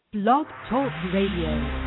Blog Talk Radio.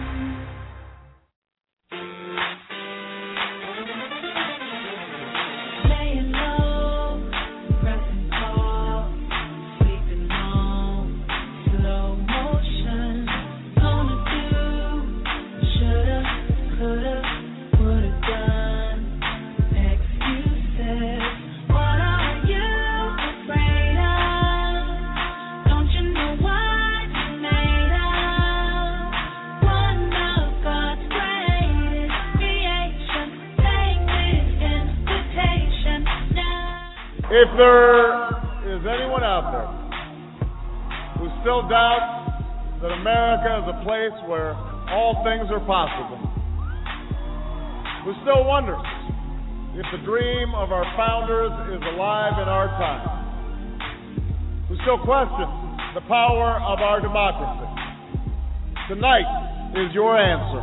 If there is anyone out there who still doubts that America is a place where all things are possible, who still wonders if the dream of our founders is alive in our time, who still questions the power of our democracy, tonight is your answer.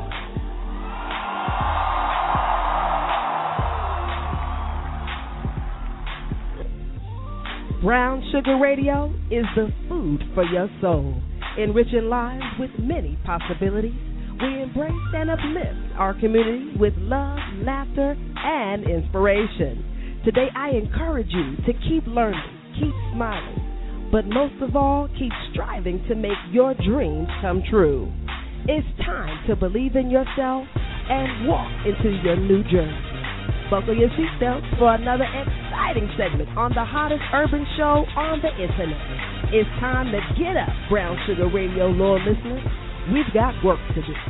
Brown Sugar Radio is the food for your soul, enriching lives with many possibilities. We embrace and uplift our community with love, laughter, and inspiration. Today, I encourage you to keep learning, keep smiling, but most of all, keep striving to make your dreams come true. It's time to believe in yourself and walk into your new journey. Buckle your seatbelts for another exciting segment on the hottest urban show on the internet. It's time to get up, Brown Sugar Radio loyal listeners. We've got work to do.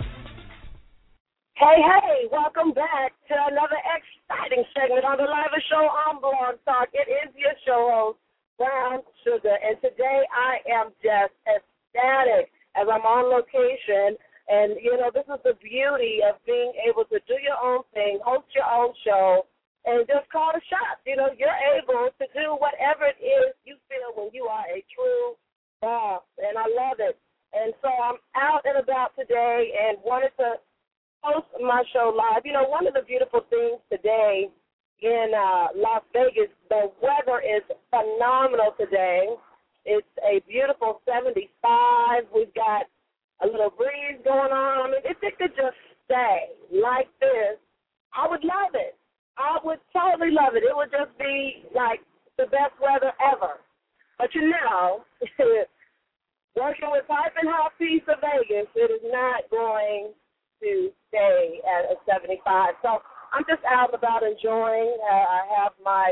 Hey, welcome back to another exciting segment on the Live Show on Blog Talk. It is your show host, Brown Sugar, and today I am just ecstatic as I'm on location. And, you know, this is the beauty of being able to do your own thing, host your own show, and just call the shots. You know, you're able to do whatever it is you feel when you are a true boss, and I love it. And so I'm out and about today and wanted to host my show live. You know, one of the beautiful things today in Las Vegas, the weather is phenomenal today. It's a beautiful 75. We've got a little breeze going on. I mean, if it could just stay like this, I would love it. I would totally love it. It would just be like the best weather ever. But you know, working with Pipe and Hot Piece of Vegas, it is not going to stay at a 75. So I'm just out and about enjoying. I have my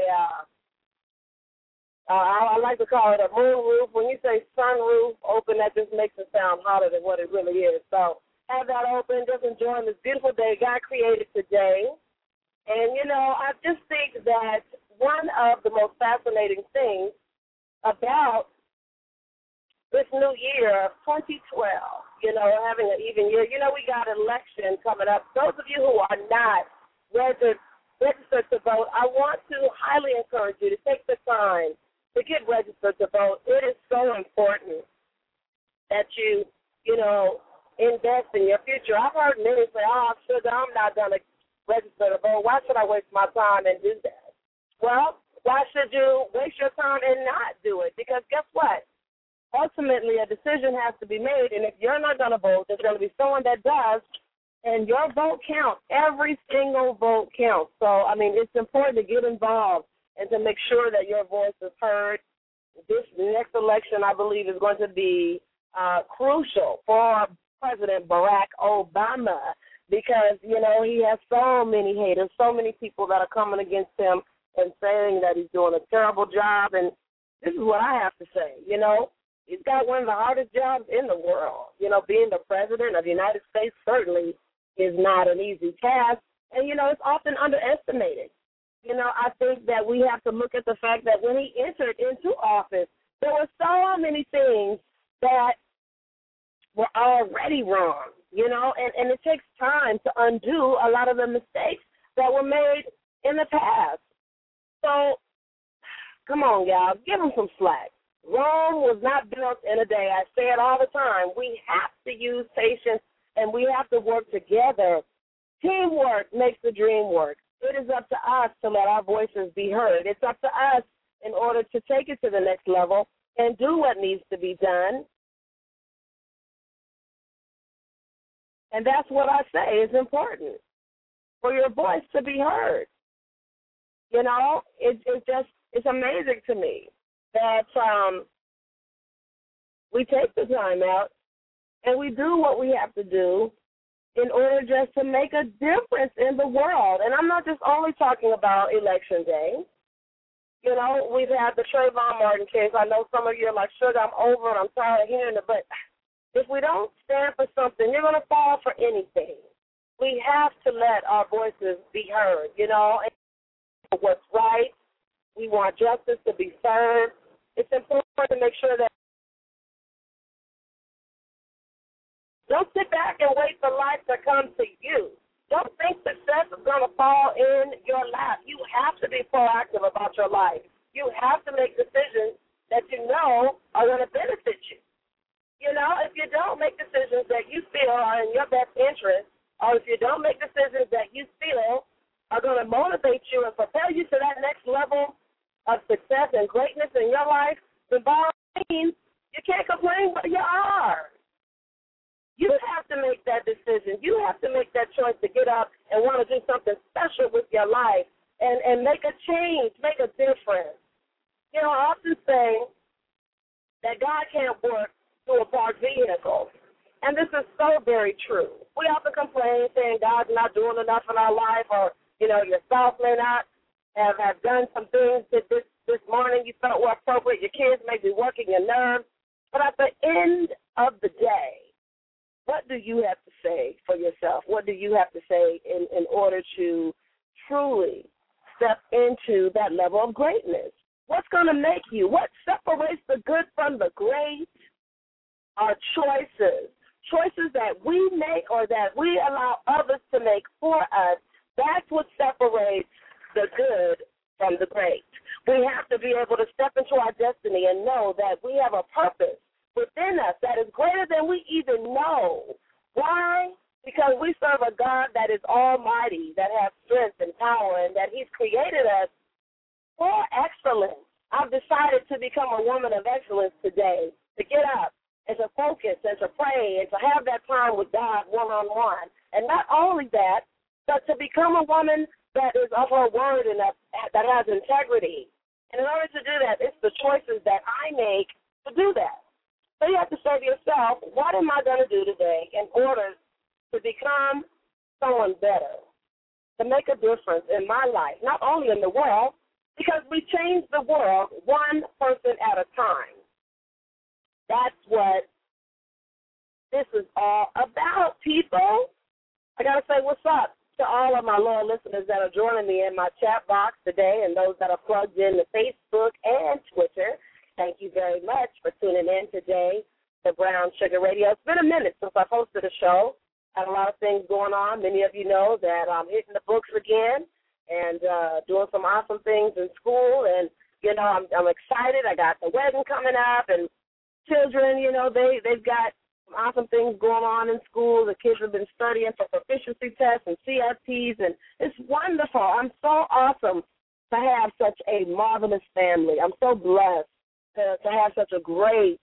I like to call it a moon roof. When you say sun roof open, that just makes it sound hotter than what it really is. So have that open, just enjoying this beautiful day God created today. And, you know, I just think that one of the most fascinating things about this new year, 2012, you know, having an even year, you know, we got an election coming up. Those of you who are not registered to vote, I want to highly encourage you to take the time to get registered to vote. It is so important that you know, invest in your future. I've heard many say, sugar, I'm not going to register to vote. Why should I waste my time and do that? Well, why should you waste your time and not do it? Because guess what? Ultimately, a decision has to be made, and if you're not going to vote, there's going to be someone that does, and your vote counts. Every single vote counts. So, I mean, it's important to get involved and to make sure that your voice is heard. This next election, I believe, is going to be crucial for President Barack Obama because, you know, he has so many haters, so many people that are coming against him and saying that he's doing a terrible job. And this is what I have to say, you know. He's got one of the hardest jobs in the world. You know, being the president of the United States certainly is not an easy task. And, you know, it's often underestimated. You know, I think that we have to look at the fact that when he entered into office, there were so many things that were already wrong, you know, and it takes time to undo a lot of the mistakes that were made in the past. So, come on, y'all, give him some slack. Rome was not built in a day. I say it all the time. We have to use patience, and we have to work together. Teamwork makes the dream work. It is up to us to let our voices be heard. It's up to us in order to take it to the next level and do what needs to be done. And that's what I say is important, for your voice to be heard. You know, it's amazing to me that we take the time out and we do what we have to do in order just to make a difference in the world. And I'm not just only talking about Election Day. You know, we've had the Trayvon Martin case. I know some of you are like, Sugar, I'm over it. I'm tired of hearing it. But if we don't stand for something, you're going to fall for anything. We have to let our voices be heard, you know, and what's right. We want justice to be served. It's important to make sure that don't sit back and wait for life to come to you. Don't think success is going to fall in your lap. You have to be proactive about your life. You have to make decisions that you know are going to benefit you. You know, if you don't make decisions that you feel are in your best interest, or if you don't make decisions that you feel are going to motivate you and propel you to that next level of success and greatness in your life, then by all means, you can't complain where you are. You have to make that decision. You have to make that choice to get up and want to do something special with your life and make a change, make a difference. You know, I often say that God can't work through a parked vehicle, and this is so very true. We often complain saying God's not doing enough in our life, or, you know, your spouse may not have done some things that this morning you felt were appropriate. Your kids may be working your nerves. But at the end of the day, what do you have to say for yourself? What do you have to say in order to truly step into that level of greatness? What's going to make you? What separates the good from the great are choices. Choices that we make or that we allow others to make for us. That's what separates the good from the great. We have to be able to step into our destiny and know that we have a purpose within us that is greater than we even know. Why? Because we serve a God that is almighty, that has strength and power, and that he's created us for excellence. I've decided to become a woman of excellence today, to get up and to focus and to pray and to have that time with God one-on-one. And not only that, but to become a woman that is of her word and that has integrity. And in order to do that, it's the choices that I make to do that. So you have to say to yourself, what am I going to do today in order to become someone better, to make a difference in my life, not only in the world, because we change the world one person at a time. That's what this is all about, people. I got to say what's up to all of my loyal listeners that are joining me in my chat box today and those that are plugged in to Facebook and Twitter. Thank you very much for tuning in today to Brown Sugar Radio. It's been a minute since I've hosted a show. Had a lot of things going on. Many of you know that I'm hitting the books again and doing some awesome things in school. And, you know, I'm excited. I got the wedding coming up, and children, you know, they've got some awesome things going on in school. The kids have been studying for proficiency tests and CFPs, and it's wonderful. I'm so awesome to have such a marvelous family. I'm so blessed to have such a great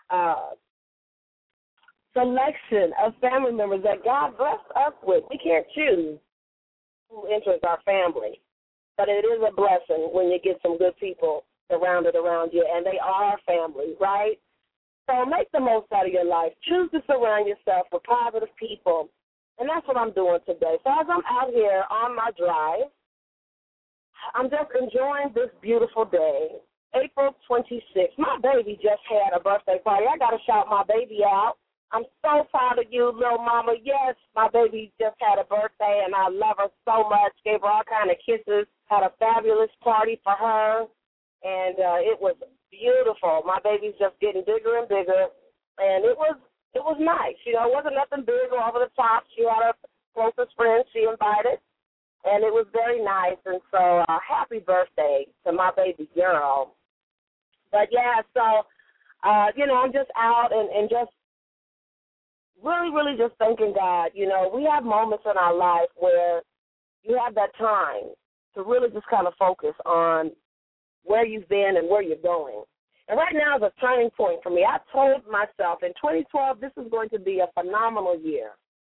selection of family members that God blessed us with. We can't choose who enters our family, but it is a blessing when you get some good people surrounded around you, and they are family, right? So make the most out of your life. Choose to surround yourself with positive people, and that's what I'm doing today. So as I'm out here on my drive, I'm just enjoying this beautiful day. April 26th. My baby just had a birthday party. I got to shout my baby out. I'm so proud of you, little mama. Yes, my baby just had a birthday, and I love her so much. Gave her all kind of kisses. Had a fabulous party for her, and it was beautiful. My baby's just getting bigger and bigger, and it was nice. You know, it wasn't nothing big or over the top. She had her closest friends she invited, and it was very nice. And so happy birthday to my baby girl. But, yeah, so, you know, I'm just out and just really, really just thanking God. You know, we have moments in our life where you have that time to really just kind of focus on where you've been and where you're going. And right now is a turning point for me. I told myself in 2012 this is going to be a phenomenal year.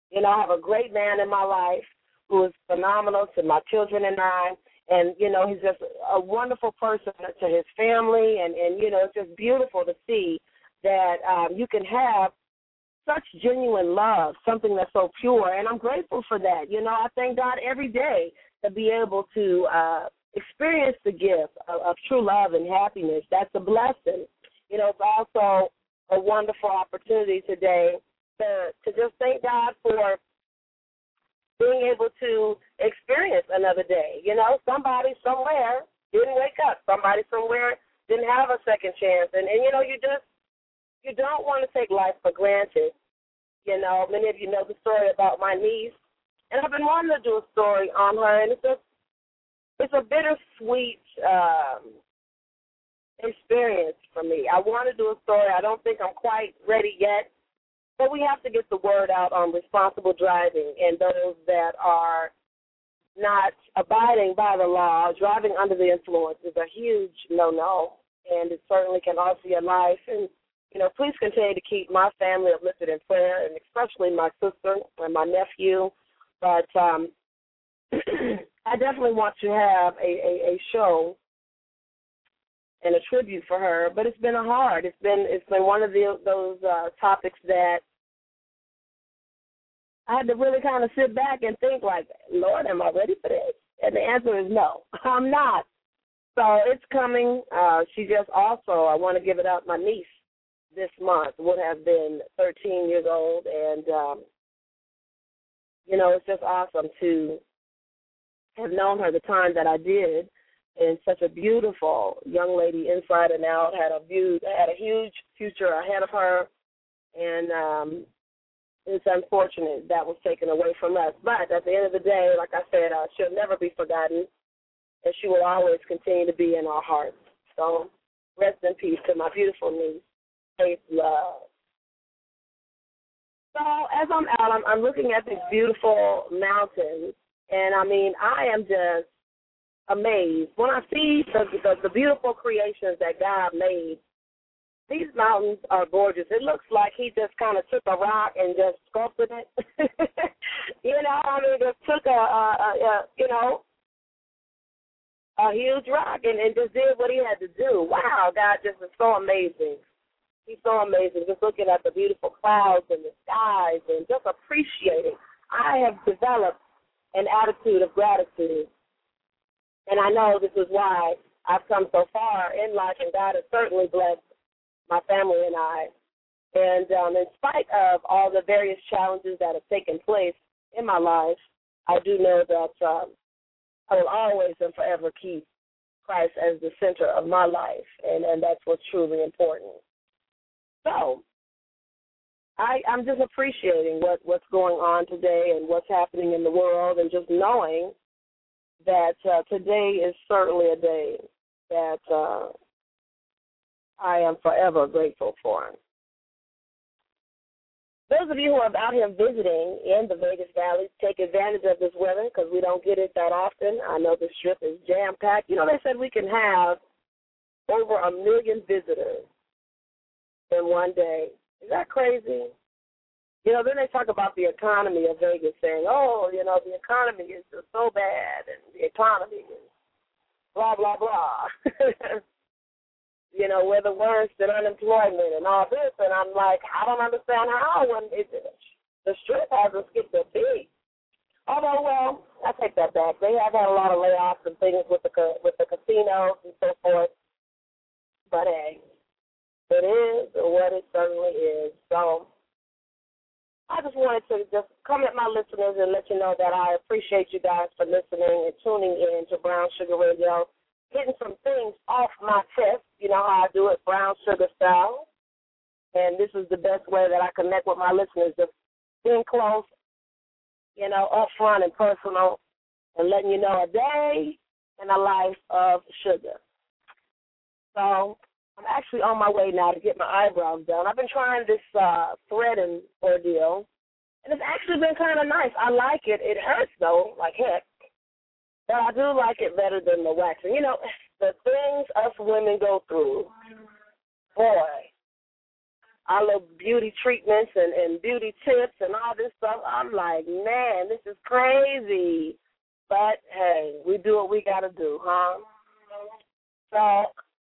You know, I have a great man in my life who is phenomenal to my children and I. And, you know, he's just a wonderful person to his family. And you know, it's just beautiful to see that you can have such genuine love, something that's so pure. And I'm grateful for that. You know, I thank God every day to be able to experience the gift of true love and happiness. That's a blessing. You know, it's also a wonderful opportunity today to just thank God for being able to experience another day. You know, somebody somewhere didn't wake up. Somebody somewhere didn't have a second chance. And you know, you don't want to take life for granted. You know, many of you know the story about my niece. And I've been wanting to do a story on her, and it's a bittersweet experience for me. I want to do a story. I don't think I'm quite ready yet. But we have to get the word out on responsible driving and those that are not abiding by the law. Driving under the influence is a huge no-no, and it certainly can alter your life. And, you know, please continue to keep my family uplifted in prayer, and especially my sister and my nephew. But I definitely want to have a show and a tribute for her, but it's been hard. It's been one of those topics that I had to really kind of sit back and think, like, Lord, am I ready for this? And the answer is no, I'm not. So it's coming. She just also, I want to give it up. My niece this month would have been 13 years old, and you know, it's just awesome to have known her the time that I did. And such a beautiful young lady inside and out, had a huge future ahead of her, and it's unfortunate that was taken away from us. But at the end of the day, like I said, she'll never be forgotten, and she will always continue to be in our hearts. So rest in peace to my beautiful niece, Faith Love. So as I'm out, I'm looking at these beautiful mountains, and I mean, I am just amazed when I see the beautiful creations that God made. These mountains are gorgeous. It looks like he just kind of took a rock and just sculpted it. You know, I mean, just took a huge rock and just did what he had to do. Wow, God just is so amazing. He's so amazing. Just looking at the beautiful clouds and the skies and just appreciating. I have developed an attitude of gratitude. And I know this is why I've come so far in life, and God has certainly blessed my family and I. And in spite of all the various challenges that have taken place in my life, I do know that I will always and forever keep Christ as the center of my life, and that's what's truly important. So I'm just appreciating what's going on today and what's happening in the world, and just knowing that today is certainly a day that I am forever grateful for. Those of you who are out here visiting in the Vegas Valley, take advantage of this weather because we don't get it that often. I know the Strip is jam-packed. You know, they said we can have over 1 million visitors in one day. Is that crazy? You know, then they talk about the economy of Vegas, saying, oh, you know, the economy is just so bad, and the economy is blah, blah, blah. You know, we're the worst in unemployment and all this, and I'm like, I don't understand how when the Strip hasn't skipped a beat. Although, well, I take that back. They have had a lot of layoffs and things with the casinos and so forth. But, hey, it is what it certainly is. So I just wanted to just come at my listeners and let you know that I appreciate you guys for listening and tuning in to Brown Sugar Radio, getting some things off my chest. You know how I do it, brown sugar style. And this is the best way that I connect with my listeners, just being close, you know, upfront and personal, and letting you know a day in the life of sugar. So I'm actually on my way now to get my eyebrows done. I've been trying this threading ordeal, and it's actually been kind of nice. I like it. It hurts, though, like heck, but I do like it better than the waxing. You know, the things us women go through, boy, our little beauty treatments and beauty tips and all this stuff. I'm like, man, this is crazy. But, hey, we do what we got to do, huh? So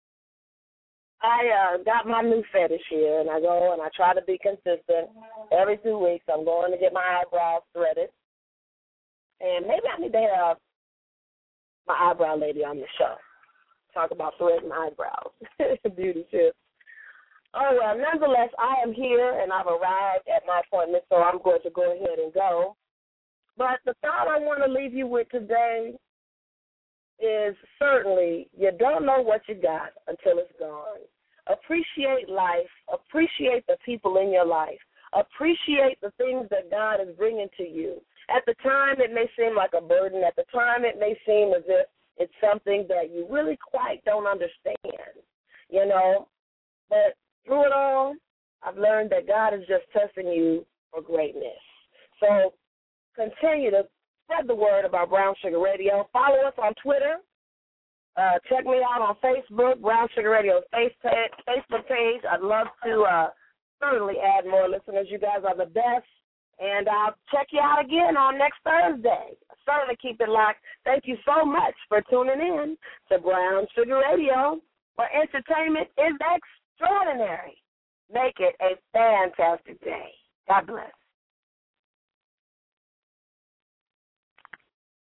I got my new fetish here, and I go and I try to be consistent. Every 2 weeks I'm going to get my eyebrows threaded. And maybe I need to have my eyebrow lady on the show. Talk about threading eyebrows, beauty tips. Oh, well, nonetheless, I am here, and I've arrived at my appointment, so I'm going to go ahead and go. But the thought I want to leave you with today is certainly you don't know what you got until it's gone. Appreciate life. Appreciate the people in your life. Appreciate the things that God is bringing to you. At the time, it may seem like a burden. At the time, it may seem as if it's something that you really quite don't understand, you know. But through it all, I've learned that God is just testing you for greatness. So continue to spread the word about Brown Sugar Radio. Follow us on Twitter. Check me out on Facebook, Brown Sugar Radio Facebook page. I'd love to certainly add more listeners. You guys are the best. And I'll check you out again on next Thursday. Certainly keep it locked. Thank you so much for tuning in to Brown Sugar Radio, where entertainment is extraordinary. Make it a fantastic day. God bless.